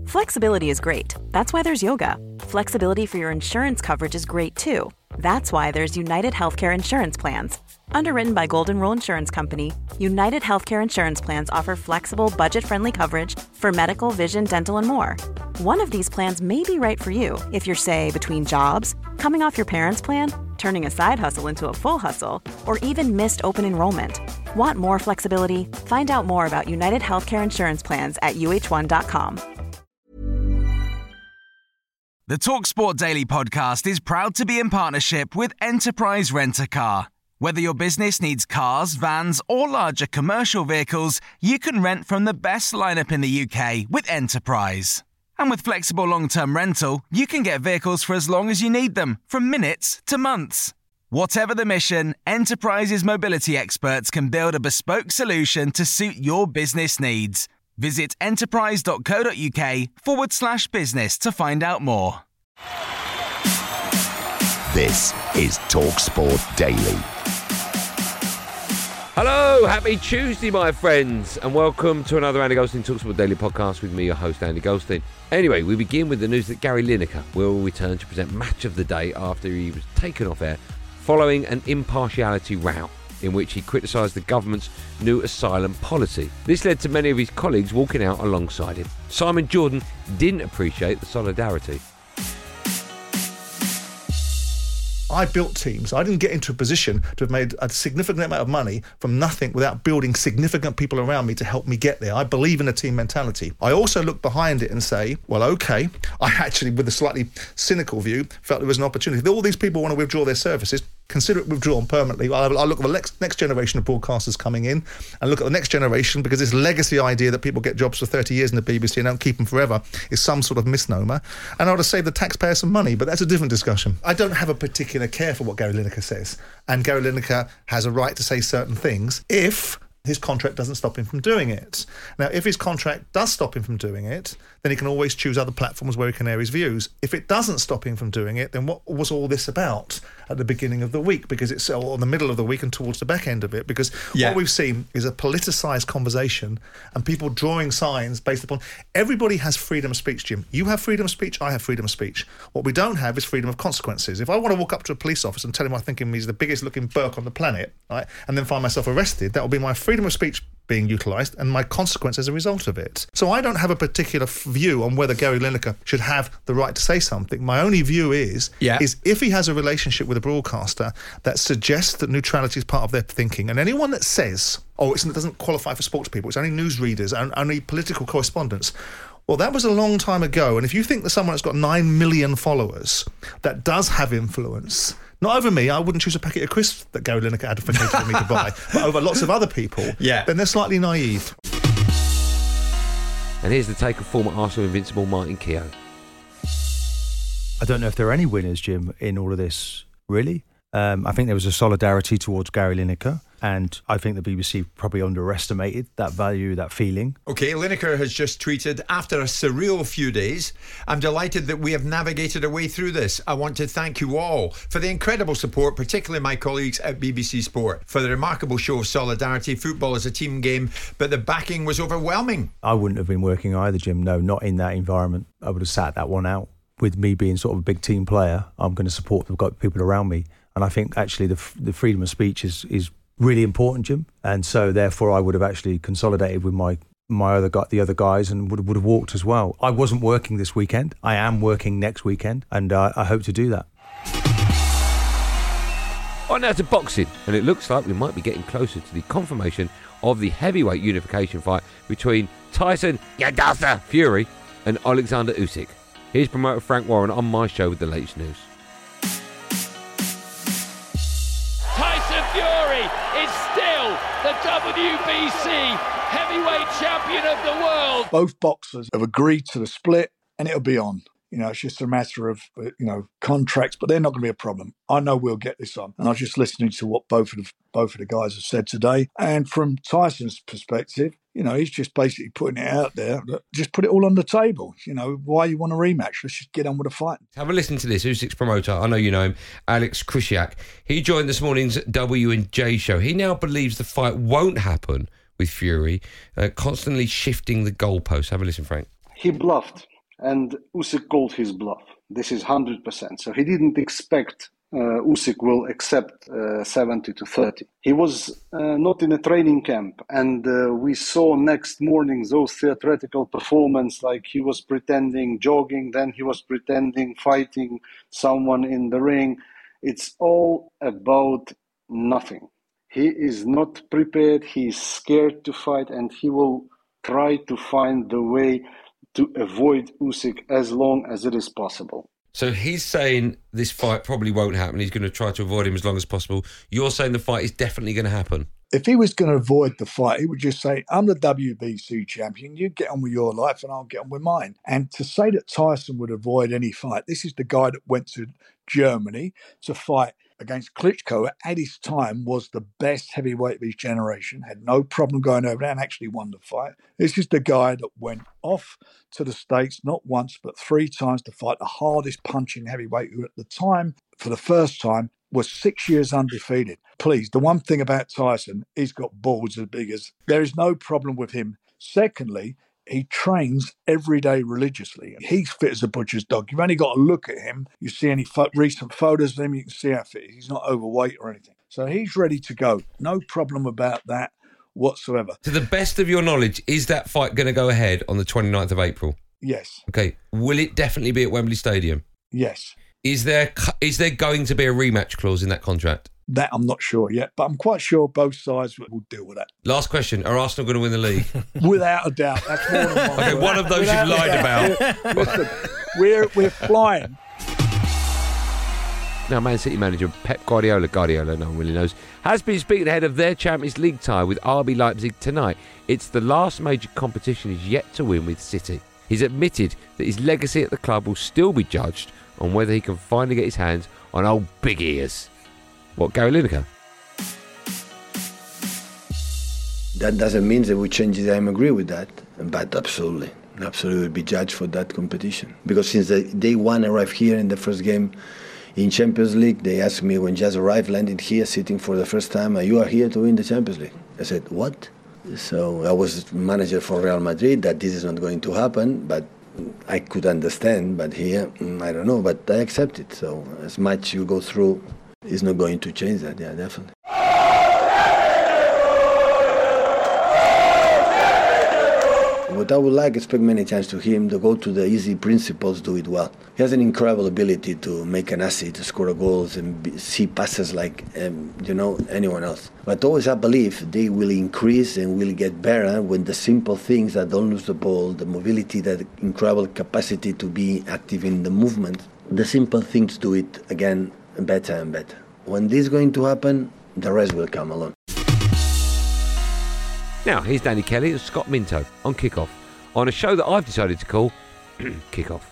Flexibility is great. That's why there's yoga. Flexibility for your insurance coverage is great too. That's why there's United Healthcare Insurance Plans. Underwritten by Golden Rule Insurance Company, United Healthcare Insurance Plans offer flexible, budget-friendly coverage for medical, vision, dental, and more. One of these plans may be right for you if you're, say, between jobs, coming off your parents' plan, turning a side hustle into a full hustle, or even missed open enrollment. Want more flexibility? Find out more about United Healthcare Insurance Plans at uh1.com. The TalkSport Daily podcast is proud to be in partnership with Enterprise Rent-A-Car. Whether your business needs cars, vans, or larger commercial vehicles, you can rent from the best lineup in the UK with Enterprise. And with flexible long-term rental, you can get vehicles for as long as you need them, from minutes to months. Whatever the mission, Enterprise's mobility experts can build a bespoke solution to suit your business needs. Visit enterprise.co.uk/business to find out more. This is TalkSport Daily. Hello, happy Tuesday, my friends, and welcome to another Andy Goldstein TalkSport Daily podcast with me, your host, Andy Goldstein. Anyway, we begin with the news that Gary Lineker will return to present Match of the Day after he was taken off air following an impartiality row in which he criticised the government's new asylum policy. This led to many of his colleagues walking out alongside him. Simon Jordan didn't appreciate the solidarity. I built teams. I didn't get into a position to have made a significant amount of money from nothing without building significant people around me to help me get there. I believe in a team mentality. I also look behind it and say, well, okay, I actually, with a slightly cynical view, felt there was an opportunity. All these people want to withdraw their services. Consider it withdrawn permanently. I look at the next generation of broadcasters coming in and look at the next generation, because this legacy idea that people get jobs for 30 years in the BBC and don't keep them forever is some sort of misnomer. And I ought to save the taxpayer some money, but that's a different discussion. I don't have a particular care for what Gary Lineker says. And Gary Lineker has a right to say certain things if his contract doesn't stop him from doing it. Now, if his contract does stop him from doing it, then he can always choose other platforms where he can air his views. If it doesn't stop him from doing it, then what was all this about at the beginning of the week? Because it's on the middle of the week and towards the back end of it. Because what we've seen is a politicised conversation and people drawing signs based upon... Everybody has freedom of speech, Jim. You have freedom of speech, I have freedom of speech. What we don't have is freedom of consequences. If I want to walk up to a police officer and tell him I think he's the biggest looking Burke on the planet, right, and then find myself arrested, that will be my freedom of speech being utilised and my consequence as a result of it. So I don't have a particular view on whether Gary Lineker should have the right to say something. My only view is if he has a relationship with a broadcaster that suggests that neutrality is part of their thinking, and anyone that says, it doesn't qualify for sports people, it's only newsreaders and only political correspondents, well, that was a long time ago. And if you think that someone that's got 9 million followers that does have influence, not over me, I wouldn't choose a packet of crisps that Gary Lineker advocated for me to buy, but over lots of other people, then they're slightly naive. And here's the take of former Arsenal invincible Martin Keown. I don't know if there are any winners, Jim, in all of this, really. I think there was a solidarity towards Gary Lineker, and I think the BBC probably underestimated that value, that feeling. OK, Lineker has just tweeted, after a surreal few days, I'm delighted that we have navigated our way through this. I want to thank you all for the incredible support, particularly my colleagues at BBC Sport, for the remarkable show of solidarity. Football is a team game, but the backing was overwhelming. I wouldn't have been working either, Jim. No, not in that environment. I would have sat that one out. With me being sort of a big team player, I'm going to support the people around me. And I think actually the freedom of speech is really important, Jim. And so therefore I would have actually consolidated with the other guys and would have walked as well. I wasn't working this weekend. I am working next weekend, and I hope to do that. On now to boxing, and it looks like we might be getting closer to the confirmation of the heavyweight unification fight between Tyson Fury and Alexander Usyk. Here's promoter Frank Warren on my show with the latest news. Tyson Fury is still the WBC heavyweight champion of the world. Both boxers have agreed to the split, and it'll be on. It's just a matter of, contracts, but they're not going to be a problem. I know we'll get this on. And I was just listening to what both of the guys have said today. And from Tyson's perspective, he's just basically putting it out there. Just put it all on the table. Why you want a rematch? Let's just get on with the fight. Have a listen to this. Usyk's promoter, I know you know him, Alex Krishak. He joined this morning's W&J show. He now believes the fight won't happen with Fury, constantly shifting the goalposts. Have a listen, Frank. He bluffed. and Usyk called his bluff. This is 100%. So he didn't expect Usyk will accept 70-30. He was not in a training camp, and we saw next morning those theatrical performance, like he was pretending jogging, then he was pretending fighting someone in the ring. It's all about nothing. He is not prepared, he is scared to fight, and he will try to find the way to avoid Usyk as long as it is possible. So he's saying this fight probably won't happen. He's going to try to avoid him as long as possible. You're saying the fight is definitely going to happen. If he was going to avoid the fight, he would just say, I'm the WBC champion. You get on with your life and I'll get on with mine. And to say that Tyson would avoid any fight, this is the guy that went to Germany to fight against Klitschko, at his time was the best heavyweight of his generation, had no problem going over there and actually won the fight. This is the guy that went off to the States not once but 3 times to fight the hardest punching heavyweight, who at the time, for the first time, was 6 years undefeated. Please, the one thing about Tyson, he's got balls as big as... There is no problem with him. Secondly, he trains every day religiously. He's fit as a butcher's dog. You've only got to look at him. You see any recent photos of him, you can see how fit he is. He's not overweight or anything. So he's ready to go. No problem about that whatsoever. To the best of your knowledge, is that fight going to go ahead on the 29th of April? Yes. Okay. Will it definitely be at Wembley Stadium? Yes. Is there going to be a rematch clause in that contract? That I'm not sure yet, but I'm quite sure both sides will deal with that. Last question. Are Arsenal going to win the league? Without a doubt. That's more than one. Okay, one of those you've lied about. Listen, we're flying. Now, Man City manager Pep Guardiola, no one really knows, has been speaking ahead of their Champions League tie with RB Leipzig tonight. It's the last major competition he's yet to win with City. He's admitted that his legacy at the club will still be judged on whether he can finally get his hands on old big ears. What, Gary Lineker? That doesn't mean that we change it. I agree with that. But absolutely will be judged for that competition. Because since the day one arrived here in the first game in Champions League, they asked me when just arrived, landed here, sitting for the first time, you are here to win the Champions League. I said, what? So I was manager for Real Madrid, that this is not going to happen, but I could understand. But here, I don't know, but I accept it. So as much you go through, it's not going to change that, yeah, definitely. What I would like, expect many times to him to go to the easy principles, do it well. He has an incredible ability to make an assist, to score goals and see passes like anyone else. But always I believe they will increase and will get better when the simple things that don't lose the ball, the mobility, that incredible capacity to be active in the movement, the simple things do it again better and better. When this is going to happen, the rest will come along. Now, here's Danny Kelly and Scott Minto on Kickoff, on a show that I've decided to call Kickoff.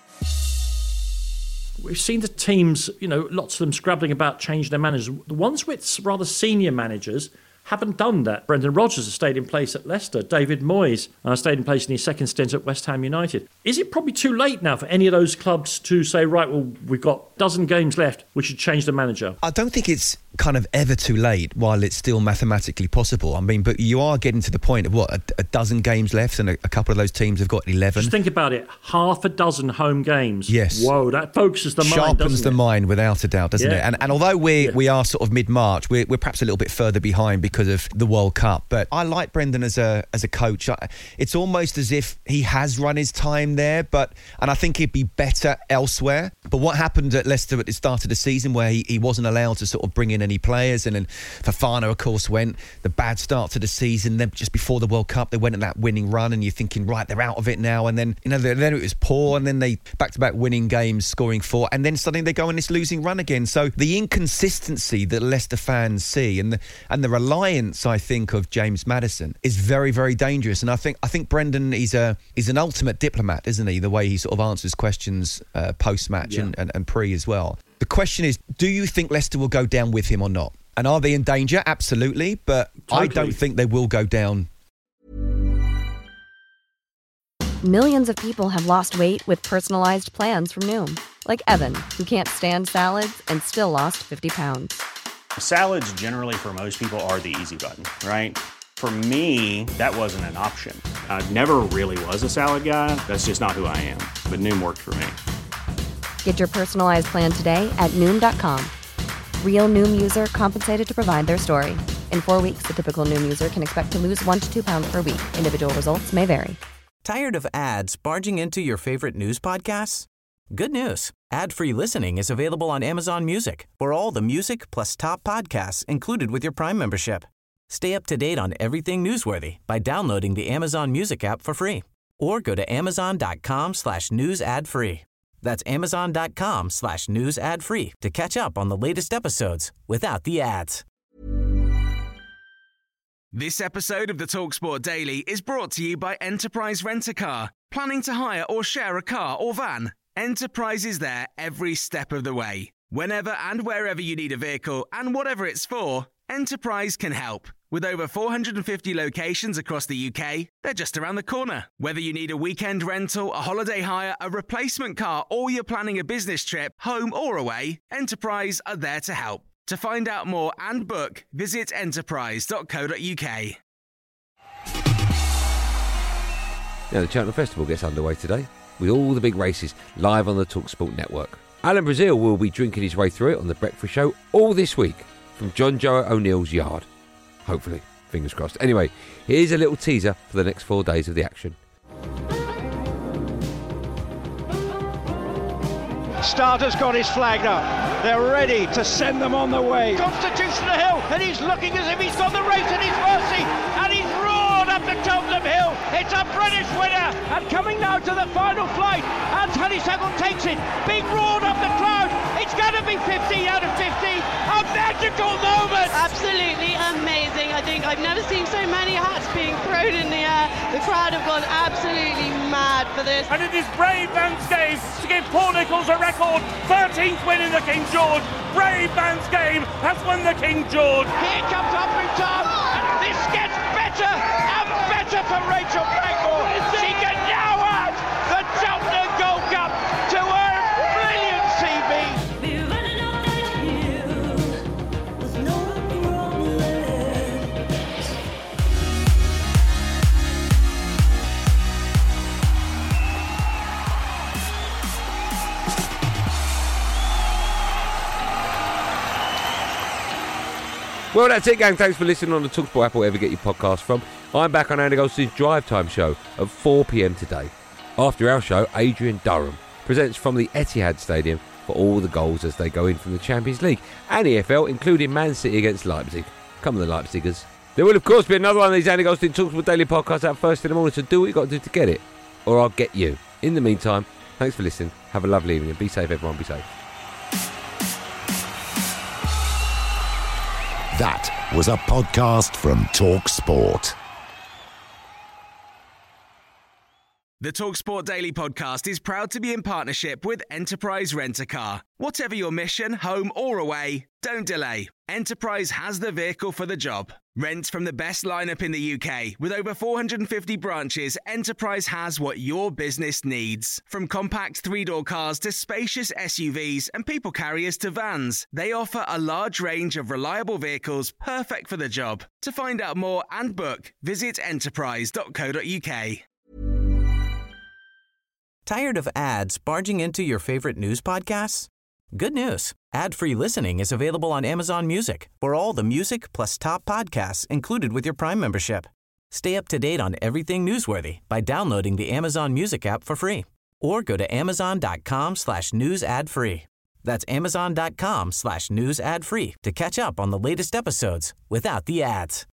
We've seen the teams, lots of them scrabbling about changing their managers. The ones with rather senior managers haven't done that. Brendan Rodgers has stayed in place at Leicester. David Moyes stayed in place in his second stint at West Ham United. Is it probably too late now for any of those clubs to say, right, well, we've got a dozen games left, we should change the manager? I don't think it's kind of ever too late while it's still mathematically possible. I mean, but you are getting to the point of a dozen games left, and a couple of those teams have got 11. Just think about it, half a dozen home games. Yes. Whoa, that focuses the mind, sharpens the doesn't it? mind without a doubt, doesn't it? And although we are sort of mid-March, we're perhaps a little bit further behind because of the World Cup. But I like Brendan as a coach. It's almost as if he has run his time there, and I think he'd be better elsewhere. But what happened at Leicester at the start of the season, where he wasn't allowed to sort of bring in any players, and then Fofana, of course, went the bad start to the season. Then just before the World Cup, they went on that winning run, and you're thinking, right, they're out of it now. And then then it was poor, and then they back-to-back winning games, scoring 4, and then suddenly they go on this losing run again. So the inconsistency that Leicester fans see, and the reliance, I think, of James Maddison is very, very dangerous. And I think Brendan is an ultimate diplomat, isn't he? The way he sort of answers questions post-match and pre as well. The question is, do you think Leicester will go down with him or not? And are they in danger? Absolutely. But totally. I don't think they will go down. Millions of people have lost weight with personalized plans from Noom. Like Evan, who can't stand salads and still lost 50 pounds. Salads generally for most people are the easy button, right? For me, that wasn't an option. I never really was a salad guy. That's just not who I am. But Noom worked for me. Get your personalized plan today at Noom.com. Real Noom user compensated to provide their story. In 4 weeks, the typical Noom user can expect to lose 1 to 2 pounds per week. Individual results may vary. Tired of ads barging into your favorite news podcasts? Good news. Ad-free listening is available on Amazon Music for all the music plus top podcasts included with your Prime membership. Stay up to date on everything newsworthy by downloading the Amazon Music app for free or go to amazon.com/news ad free. That's amazon.com/news ad free to catch up on the latest episodes without the ads. This episode of the TalkSport Daily is brought to you by Enterprise Rent-A-Car. Planning to hire or share a car or van? Enterprise is there every step of the way. Whenever and wherever you need a vehicle and whatever it's for, Enterprise can help. With over 450 locations across the UK, they're just around the corner. Whether you need a weekend rental, a holiday hire, a replacement car, or you're planning a business trip, home or away, Enterprise are there to help. To find out more and book, visit enterprise.co.uk. Now, the Cheltenham Festival gets underway today with all the big races live on the TalkSport network. Alan Brazil will be drinking his way through it on The Breakfast Show all this week from John Joe O'Neill's yard. Hopefully, fingers crossed. Anyway, here's a little teaser for the next 4 days of the action. Starter's got his flag up. They're ready to send them on the way. Constitutional Hill, and he's looking as if he's got the race at his mercy, and he's roared up to Cheltenham Hill. It's a British winner, and coming now to the final flight, and Honeysuckle takes it. Being roared up the crowd. It's going to be 50 out of 50. A magical moment. Absolutely amazing. I think I've never seen so many hats being thrown in the air. The crowd have gone absolutely mad for this. And it is Brave Man's Game to give Paul Nicholls a record 13th win in the King George. Brave Man's Game has won the King George. Here comes Uprington, and this gets better and better for Rachel Blackmore. She can now add the Cheltenham Gold Cup to her brilliant CV. Well, that's it, gang. Thanks for listening on the TalkSport app, wherever you get your podcast from. I'm back on Andy Goldstein's Drive Time show at 4 p.m. today. After our show, Adrian Durham presents from the Etihad Stadium for all the goals as they go in from the Champions League and EFL, including Man City against Leipzig. Come on, the Leipzigers. There will, of course, be another one of these Andy Goldstein TalkSport Daily podcasts out first in the morning, so do what you've got to do to get it, or I'll get you. In the meantime, thanks for listening. Have a lovely evening. Be safe, everyone. Be safe. That was a podcast from TalkSport. The TalkSport Daily podcast is proud to be in partnership with Enterprise Rent-A-Car. Whatever your mission, home or away, don't delay. Enterprise has the vehicle for the job. Rent from the best lineup in the UK. With over 450 branches, Enterprise has what your business needs. From compact 3-door cars to spacious SUVs and people carriers to vans, they offer a large range of reliable vehicles perfect for the job. To find out more and book, visit enterprise.co.uk. Tired of ads barging into your favorite news podcasts? Good news. Ad-free listening is available on Amazon Music for all the music plus top podcasts included with your Prime membership. Stay up to date on everything newsworthy by downloading the Amazon Music app for free or go to amazon.com/news ad free. That's amazon.com/news ad free to catch up on the latest episodes without the ads.